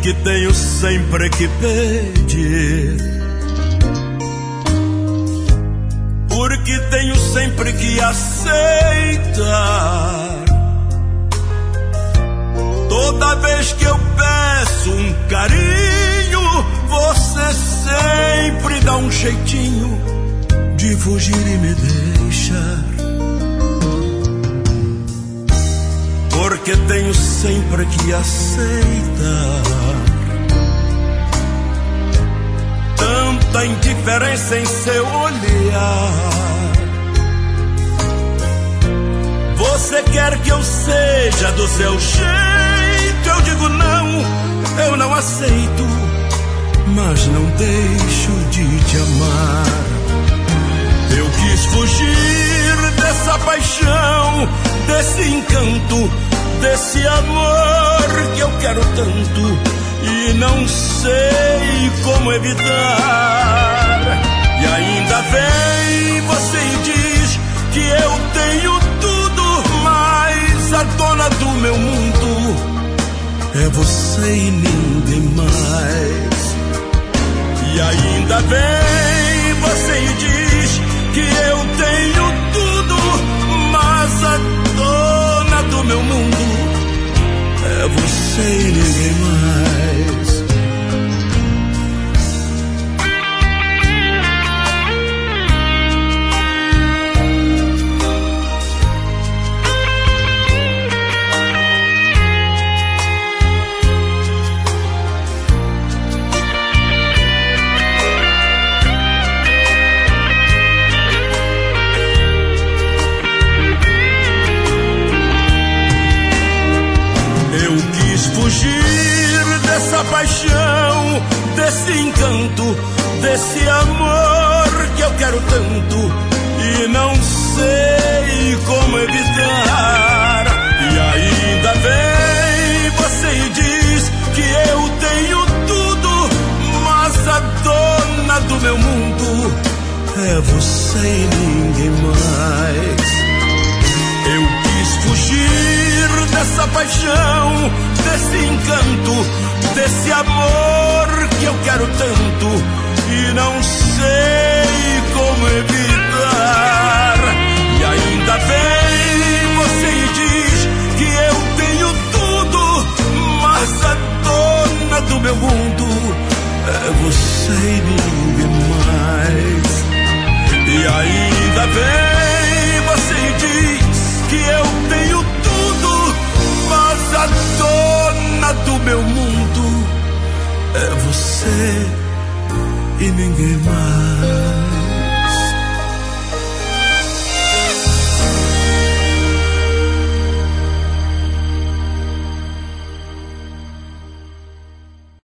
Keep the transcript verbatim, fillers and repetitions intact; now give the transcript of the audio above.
porque tenho sempre que pedir, porque tenho sempre que aceitar. Toda vez que eu peço um carinho, você sempre dá um jeitinho de fugir e me deixar. Porque tenho sempre que aceitar tanta indiferença em seu olhar. Você quer que eu seja do seu jeito, eu digo não, eu não aceito, mas não deixo de te amar. Eu quis fugir dessa paixão, desse encanto, desse amor que eu quero tanto e não sei como evitar. E ainda vem você e diz que eu tenho tudo, mas a dona do meu mundo é você e ninguém mais. E ainda vem você e diz que eu tenho tudo, mas a dona do meu mundo é você e ninguém mais. Fugir dessa paixão, desse encanto, desse amor que eu quero tanto e não sei como evitar. E ainda vem você e diz que eu tenho tudo, mas a dona do meu mundo é você e ninguém mais. Eu quis fugir dessa paixão, desse encanto, desse amor que eu quero tanto e não sei como evitar. E ainda vem você e diz que eu tenho tudo, mas a dona do meu mundo é você e ninguém mais. E ainda vem você e diz que eu tenho tudo, mas a dona do meu mundo é você e ninguém mais.